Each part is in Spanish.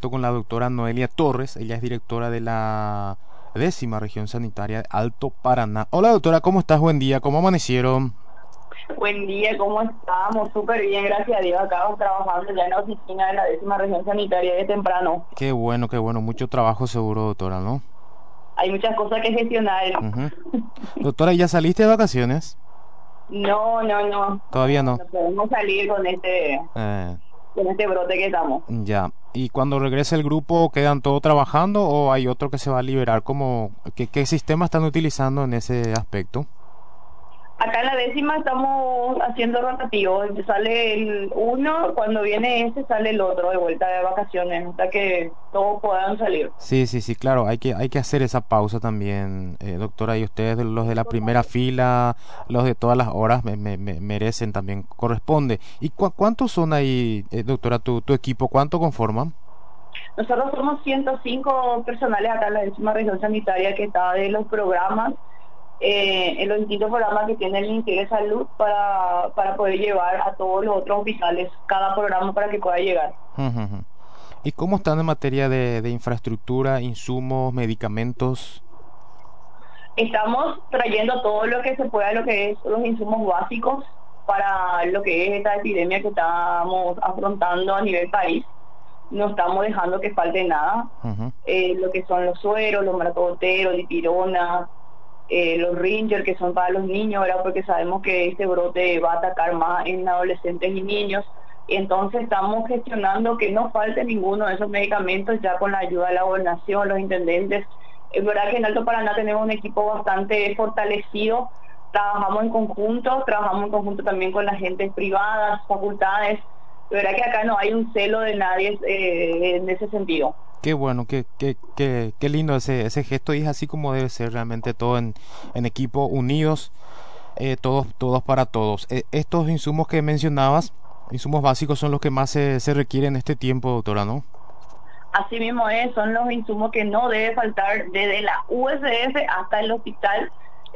contacto con la doctora Noelia Torres. Ella es directora de la 10ª región sanitaria de Alto Paraná. Hola doctora, ¿cómo estás? Buen día, ¿cómo amanecieron? Buen día, ¿cómo estamos? Súper bien, gracias a Dios. Acá trabajando ya en la oficina de la 10ª región sanitaria de temprano. Qué bueno, mucho trabajo seguro doctora, ¿no? Hay muchas cosas que gestionar. Ujú. Doctora, ¿ya saliste de vacaciones? No, no, no, Todavía no. no podemos salir Eh, con este brote que estamos. ya. ¿Y cuando regrese el grupo quedan todos trabajando o hay otro que se va a liberar? ¿Qué sistema están utilizando en ese aspecto? Acá en la 10ª estamos haciendo rotativos. Sale el uno, cuando viene ese sale el otro de vuelta de vacaciones, hasta que todos puedan salir. Sí, sí, sí, claro, hay que hacer esa pausa también, doctora, y ustedes, los de la primera fila, los de todas las horas, merecen también, corresponde. ¿Y cuántos son ahí, doctora, tu equipo, cuánto conforman? Nosotros somos 105 personales acá en la 10ª región sanitaria que está de los programas, en los distintos programas que tiene el Ministerio de Salud para poder llevar a todos los otros hospitales cada programa para que pueda llegar. Ujú, ujú. ¿Y cómo están en materia de infraestructura, insumos, medicamentos? Estamos trayendo todo lo que se pueda, lo que es los insumos básicos para lo que es esta epidemia que estamos afrontando a nivel país. No estamos dejando que falte nada. Ujú. Lo que son los sueros, los maratoteros, dipirona, los Ringer, que son para los niños, ¿verdad? Porque sabemos que este brote va a atacar más en adolescentes y niños. Entonces estamos gestionando que no falte ninguno de esos medicamentos ya con la ayuda de la gobernación, los intendentes. Es verdad que en Alto Paraná tenemos un equipo bastante fortalecido, trabajamos en conjunto también con las gentes privadas, facultades. De verdad que acá no hay un celo de nadie en ese sentido. Qué bueno, qué lindo ese gesto y es así como debe ser realmente todo en equipo, unidos, todos para todos. Estos insumos que mencionabas, insumos básicos son los que más se requieren en este tiempo, doctora, ¿no? Así mismo es, son los insumos que no debe faltar desde la USF hasta el hospital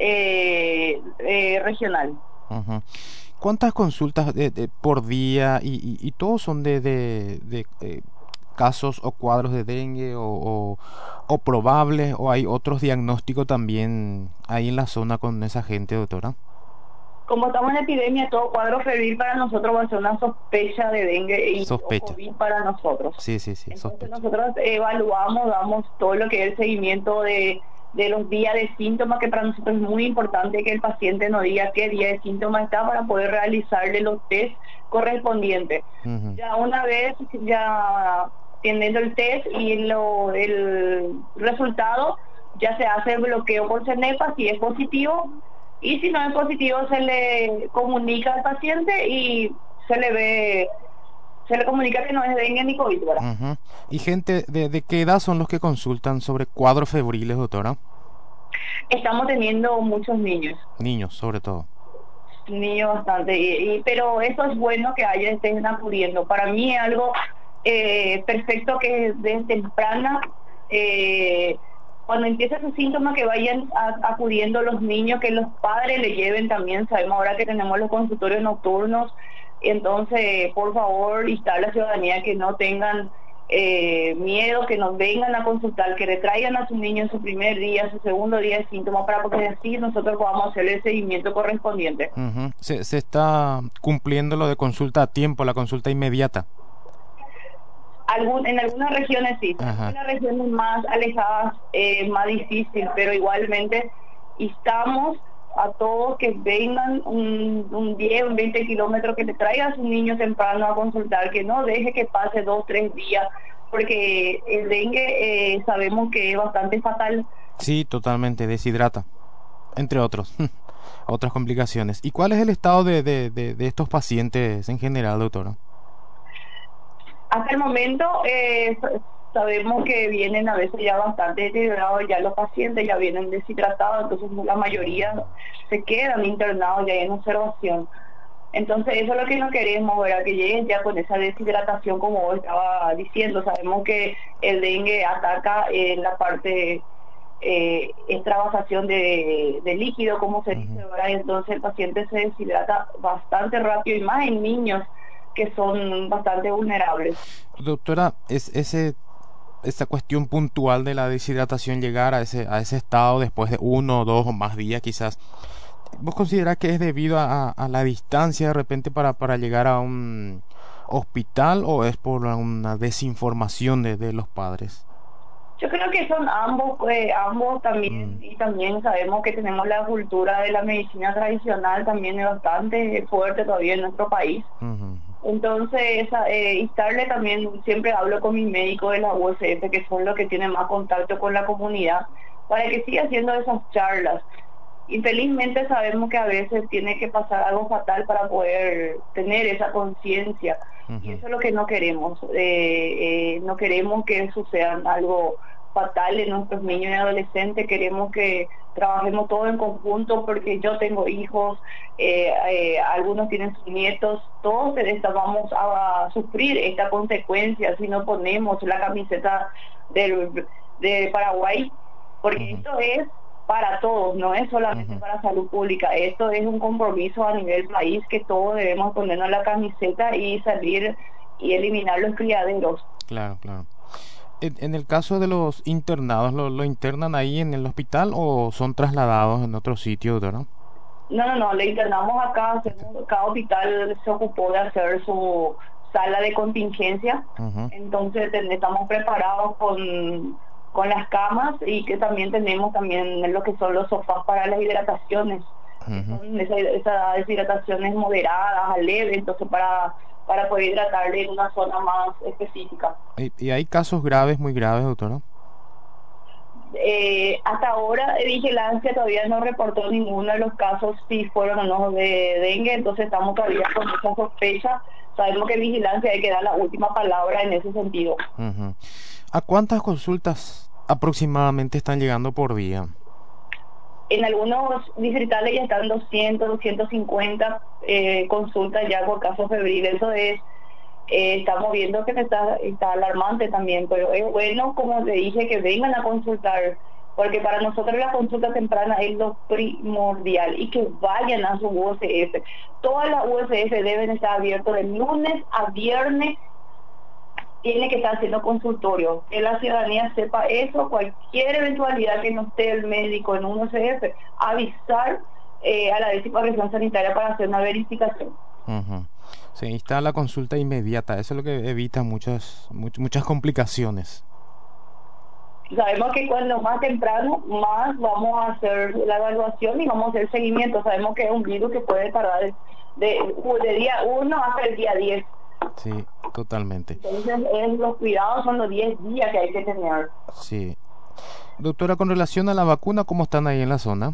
regional. Ujú. ¿Cuántas consultas por día y todos son de casos o cuadros de dengue o probables o hay otros diagnósticos también ahí en la zona con esa gente, doctora? Como estamos en epidemia, todo cuadro febril para nosotros va a ser una sospecha de dengue o Sospecha. COVID para nosotros. Sí, sí, sí, Entonces sospecha. nosotros evaluamos, damos todo lo que es el seguimiento de los días de síntomas, que para nosotros es muy importante que el paciente nos diga qué día de síntomas está para poder realizarle los test correspondientes. Ujú. Ya una vez ya teniendo el test y el resultado, ya se hace el bloqueo por CENEPA si es positivo, y si no es positivo se le comunica al paciente y se le comunica que no es dengue ni COVID, ¿verdad? Ujú. ¿Y gente de qué edad son los que consultan sobre cuadros febriles, doctora? Estamos teniendo muchos niños, Niños, sobre todo. niños bastante, pero eso es bueno que haya estén acudiendo. Para mí es algo perfecto que desde temprana, cuando empieza ese síntoma, que vayan acudiendo los niños, que los padres le lleven también. Sabemos ahora que tenemos los consultorios nocturnos, entonces por favor instar a la ciudadanía que no tengan miedo, que nos vengan a consultar, que le traigan a sus niños en su primer día, su segundo día de síntomas, para que así nosotros podamos hacer el seguimiento correspondiente. Ujú. Se está cumpliendo lo de consulta a tiempo, la consulta inmediata. En algunas regiones sí, en Ajá. las regiones más alejadas es más difícil, pero igualmente instamos a todos que vengan un 10, un 20 kilómetros, que le traigan a sus niños temprano a consultar, que no deje que pase 2, 3 días, porque el dengue sabemos que es bastante fatal. Sí, totalmente, deshidrata, entre otros, otras complicaciones. ¿Y cuál es el estado de estos pacientes en general, doctora? Hasta el momento sabemos que vienen a veces ya bastante deteriorados, ya los pacientes ya vienen deshidratados, entonces la mayoría se quedan internados ya en observación. Entonces eso es lo que no queremos, ¿verdad? Que lleguen ya con esa deshidratación, como vos estaba diciendo. Sabemos que el dengue ataca en la parte extravasación de líquido, como se dice, Ujú. ¿verdad? Entonces el paciente se deshidrata bastante rápido, y más en niños que son bastante vulnerables. Doctora, ese esa cuestión puntual de la deshidratación llegar a ese estado después de uno, dos o más días quizás. ¿Vos considerás que es debido a la distancia de repente para llegar a un hospital o es por una desinformación de los padres? Yo creo que son ambos, ambos también, Mm, y también sabemos que tenemos la cultura de la medicina tradicional, también es bastante fuerte todavía en nuestro país. ujú, Entonces, instarle también, siempre hablo con mi médico de la USF, que son los que tienen más contacto con la comunidad, para que siga haciendo esas charlas. Infelizmente sabemos que a veces tiene que pasar algo fatal para poder tener esa conciencia, y ujú, eso es lo que no queremos. No queremos que suceda algo fatal en nuestros niños y adolescentes. Queremos que trabajemos todos en conjunto, porque yo tengo hijos, algunos tienen sus nietos, todos vamos a sufrir esta consecuencia si no ponemos la camiseta de Paraguay, porque ujú, esto es para todos, no es solamente ujú. para salud pública. Esto es un compromiso a nivel país, que todos debemos ponernos la camiseta y salir y eliminar los criaderos. Claro, claro. En el caso de los internados, ¿lo internan ahí en el hospital o son trasladados en otro sitio, doctora? No, le internamos acá. Cada hospital se ocupó de hacer su sala de contingencia, Ujú, entonces estamos preparados con las camas, y que también tenemos también lo que son los sofás para las hidrataciones, que ujú. son esas deshidrataciones moderadas a leve, entonces para poder hidratarle en una zona más específica. Y hay casos graves, muy graves, doctora. Hasta ahora Vigilancia todavía no reportó ninguno de los casos si fueron o no de dengue, entonces estamos todavía con mucha sospecha. Sabemos que Vigilancia hay que dar la última palabra en ese sentido. Ujú. ¿A cuántas consultas aproximadamente están llegando por día? En algunos distritales ya están 200, 250 consultas ya por caso febril. Eso es, estamos viendo que está alarmante también, pero es bueno, como te dije, que vengan a consultar, porque para nosotros la consulta temprana es lo primordial, y que vayan a su USF. Todas las USF deben estar abiertas de lunes a viernes, tiene que estar haciendo consultorio, que la ciudadanía sepa eso. Cualquier eventualidad que no esté el médico en un UCF, avisar a la 10ª región sanitaria para hacer una verificación. Ujú. Se instala la consulta inmediata, eso es lo que evita muchas complicaciones. Sabemos que cuando más temprano, más vamos a hacer la evaluación y vamos a hacer seguimiento. Sabemos que es un virus que puede tardar de día 1 hasta el día 10. Sí, totalmente. Entonces, los cuidados son los 10 días que hay que tener. Sí. Doctora, con relación a la vacuna, ¿cómo están ahí en la zona?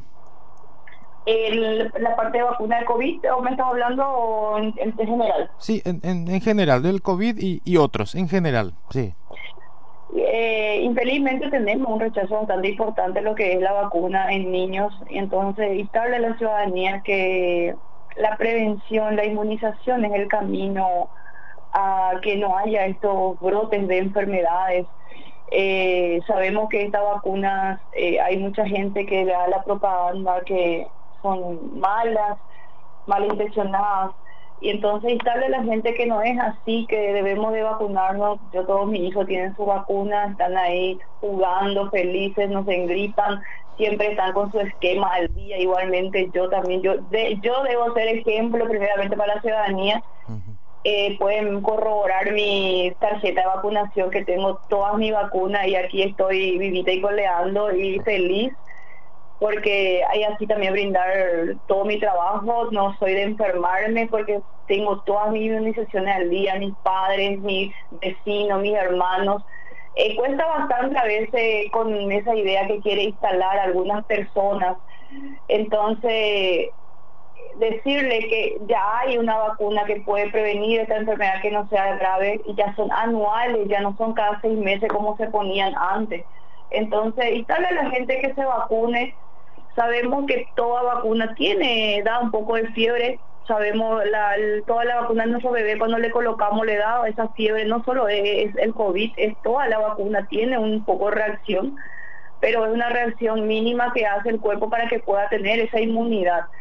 La parte de vacuna de COVID, ¿o me estás hablando o en general? Sí, en general, del COVID y otros, en general, sí. Infelizmente tenemos un rechazo bastante importante en lo que es la vacuna en niños, y entonces instarle a la ciudadanía que la prevención, la inmunización es el camino a que no haya estos brotes de enfermedades. Sabemos que estas vacunas, hay mucha gente que da la propaganda que son malintencionadas, y entonces instarle a la gente que no es así, que debemos de vacunarnos. Todos mis hijos tienen su vacuna, están ahí jugando felices, no se engripan, siempre están con su esquema al día. Igualmente yo también, yo debo ser ejemplo primeramente para la ciudadanía. Ujú. Pueden corroborar mi tarjeta de vacunación, que tengo todas mis vacunas, y aquí estoy vivita y coleando y feliz, porque hay así también brindar todo mi trabajo. No soy de enfermarme, porque tengo todas mis inmunizaciones al día, mis padres, mis vecinos, mis hermanos. Cuesta bastante a veces con esa idea que quiere instalar algunas personas. Entonces, decirle que ya hay una vacuna que puede prevenir esta enfermedad, que no sea grave, y ya son anuales, ya no son cada 6 meses como se ponían antes. Entonces, instarle a la gente que se vacune. Sabemos que toda vacuna da un poco de fiebre. Sabemos, toda la vacuna de nuestro bebé, cuando le colocamos, le da esa fiebre. No solo es el COVID, es toda la vacuna, tiene un poco de reacción, pero es una reacción mínima que hace el cuerpo para que pueda tener esa inmunidad.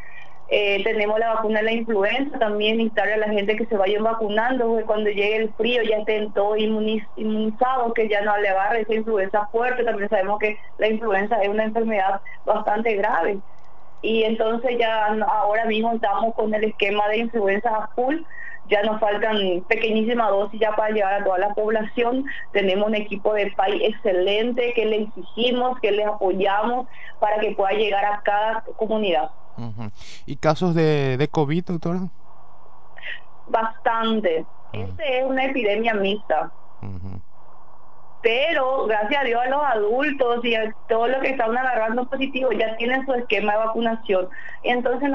Tenemos la vacuna de la influenza, también instar a la gente que se vayan vacunando, que cuando llegue el frío ya estén todos inmunizados, que ya no le agarre esa influenza fuerte. También sabemos que la influenza es una enfermedad bastante grave. Y entonces ya ahora mismo estamos con el esquema de influenza a full. Ya nos faltan pequeñísimas dosis ya para llegar a toda la población. Tenemos un equipo de país excelente que le exigimos, que les apoyamos para que pueda llegar a cada comunidad. Ujú. ¿Y casos de COVID, doctora? Bastante. Ujú. Este es una epidemia mixta. Ujú. Pero gracias a Dios a los adultos y a todos los que están agarrando positivo ya tienen su esquema de vacunación. Y entonces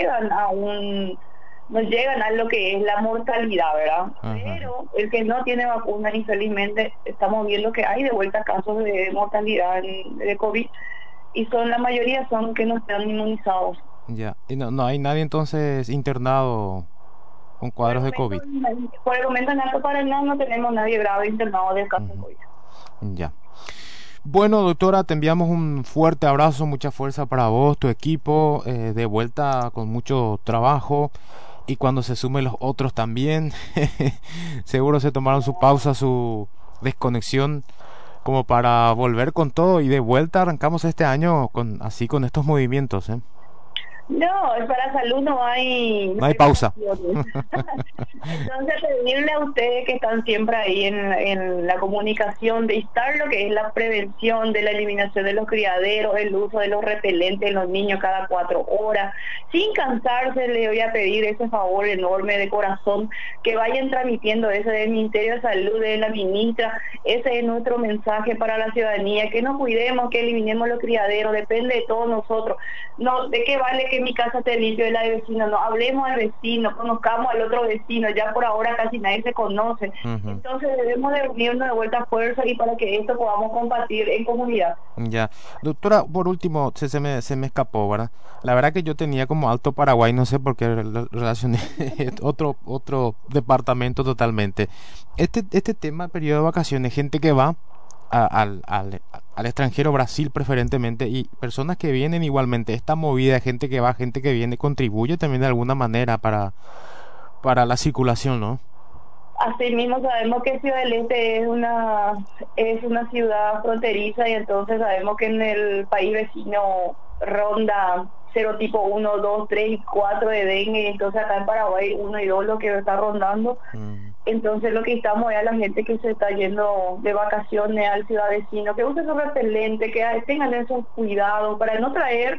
nos llegan a lo que es la mortalidad, ¿verdad? Ajá. Pero el que no tiene vacuna, infelizmente, estamos viendo que hay de vuelta casos de mortalidad de COVID, y la mayoría son que no están inmunizados. Ya. Y no hay nadie entonces internado con cuadros de COVID. Por el momento en Alto Paraná no tenemos nadie grave internado de caso de Ujú. COVID. Ya. Bueno, doctora, te enviamos un fuerte abrazo, mucha fuerza para vos, tu equipo, de vuelta con mucho trabajo, y cuando se sumen los otros también, seguro se tomaron su pausa, su desconexión, como para volver con todo, y de vuelta arrancamos este año con estos movimientos, ¿eh? No, para salud no No hay hay pausa. vacaciones. Entonces, pedirle a ustedes que están siempre ahí en la comunicación, de instar lo que es la prevención de la eliminación de los criaderos, el uso de los repelentes en los niños cada 4 horas. Sin cansarse, le voy a pedir ese favor enorme de corazón, que vayan transmitiendo ese del Ministerio de Salud, de la ministra. Ese es nuestro mensaje para la ciudadanía, que nos cuidemos, que eliminemos los criaderos, depende de todos nosotros. No, ¿de qué vale que mi casa esté limpia y la de vecino? No, hablemos al vecino, conozcamos al otro vecino, ya por ahora casi nadie se conoce. Ujú. Entonces debemos de unirnos de vuelta a fuerza y para que esto podamos compartir en comunidad. Ya. Doctora, por último, se me escapó, ¿verdad? La verdad que yo tenía como Alto Paraguay, no sé por qué relacioné otro departamento totalmente. Este tema, periodo de vacaciones, gente que va al extranjero, Brasil preferentemente, y personas que vienen igualmente, esta movida, gente que va, gente que viene, contribuye también de alguna manera para la circulación, ¿no? Asimismo sabemos que Ciudad del Este es una ciudad fronteriza, y entonces sabemos que en el país vecino ronda serotipo 1, 2, 3 y 4 de dengue, y entonces acá en Paraguay 1 y 2 lo que está rondando. Mm. Entonces lo que estamos es a la gente que se está yendo de vacaciones al ciudad vecino, que use su repelente, que tengan esos cuidados para no traer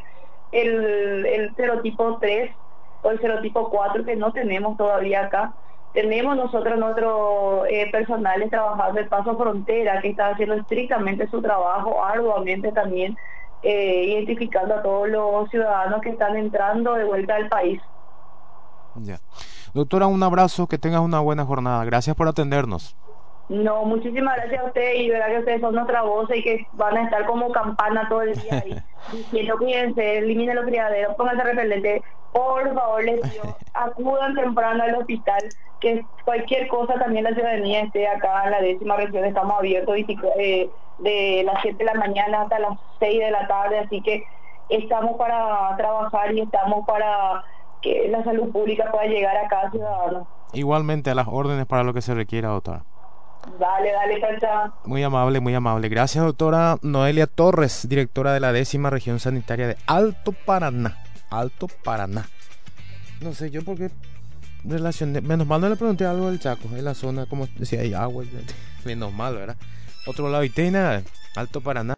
el serotipo 3 o el serotipo 4 que no tenemos todavía acá. Tenemos nosotros nuestros personales trabajando en Paso Frontera, que está haciendo estrictamente su trabajo, arduamente también, identificando a todos los ciudadanos que están entrando de vuelta al país. Ya. Doctora, un abrazo, que tengas una buena jornada. Gracias por atendernos. No, muchísimas gracias a ustedes, y verdad que ustedes son nuestra voz y que van a estar como campana todo el día ahí, diciendo cuídense, eliminen los criaderos, pónganse repelente, por favor les pido, acudan temprano al hospital, que cualquier cosa también la ciudadanía esté acá en la 10ª región, estamos abiertos de las 7 de la mañana hasta las 6 de la tarde, así que estamos para trabajar y estamos para que la salud pública pueda llegar a cada ciudadano. Igualmente, a las órdenes para lo que se requiera, doctora. Dale, chao, chao. Muy amable, muy amable. Gracias, doctora Noelia Torres, directora de la 10ª región sanitaria de Alto Paraná. Alto Paraná. No sé yo por qué relacioné. Menos mal no le pregunté algo del Chaco, en la zona, como decía, hay agua. Menos mal, ¿verdad? Otro lado, y Tena, Alto Paraná.